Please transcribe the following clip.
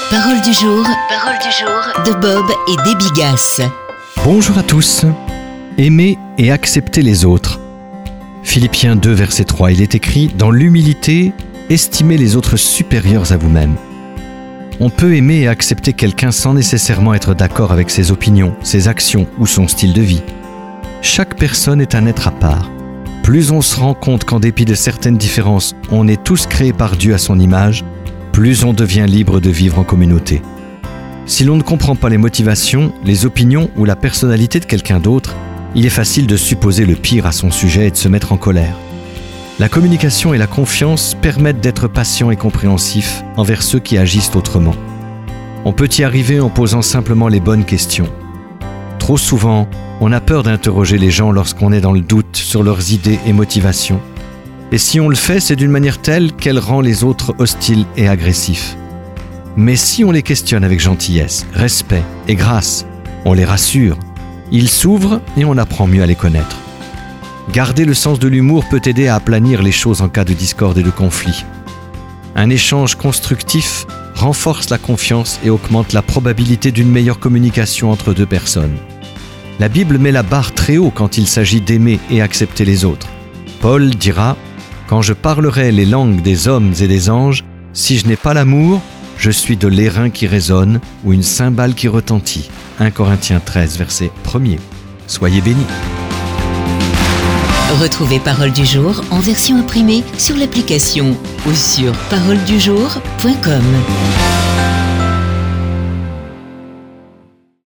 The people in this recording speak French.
Parole du jour de Bob et Déby Gass. Bonjour à tous. Aimer et accepter les autres. Philippiens 2, verset 3, il est écrit « Dans l'humilité, estimez les autres supérieurs à vous-même ». On peut aimer et accepter quelqu'un sans nécessairement être d'accord avec ses opinions, ses actions ou son style de vie. Chaque personne est un être à part. Plus on se rend compte qu'en dépit de certaines différences, on est tous créés par Dieu à son image, plus on devient libre de vivre en communauté. Si l'on ne comprend pas les motivations, les opinions ou la personnalité de quelqu'un d'autre, il est facile de supposer le pire à son sujet et de se mettre en colère. La communication et la confiance permettent d'être patient et compréhensif envers ceux qui agissent autrement. On peut y arriver en posant simplement les bonnes questions. Trop souvent, on a peur d'interroger les gens lorsqu'on est dans le doute sur leurs idées et motivations. Et si on le fait, c'est d'une manière telle qu'elle rend les autres hostiles et agressifs. Mais si on les questionne avec gentillesse, respect et grâce, on les rassure, ils s'ouvrent et on apprend mieux à les connaître. Garder le sens de l'humour peut aider à aplanir les choses en cas de discorde et de conflit. Un échange constructif renforce la confiance et augmente la probabilité d'une meilleure communication entre deux personnes. La Bible met la barre très haut quand il s'agit d'aimer et accepter les autres. Paul dira « Quand je parlerai les langues des hommes et des anges, si je n'ai pas l'amour, je suis de l'airain qui résonne ou une cymbale qui retentit. » 1 Corinthiens 13, verset 1er. Soyez bénis. Retrouvez Parole du jour en version imprimée sur l'application ou sur paroledujour.com.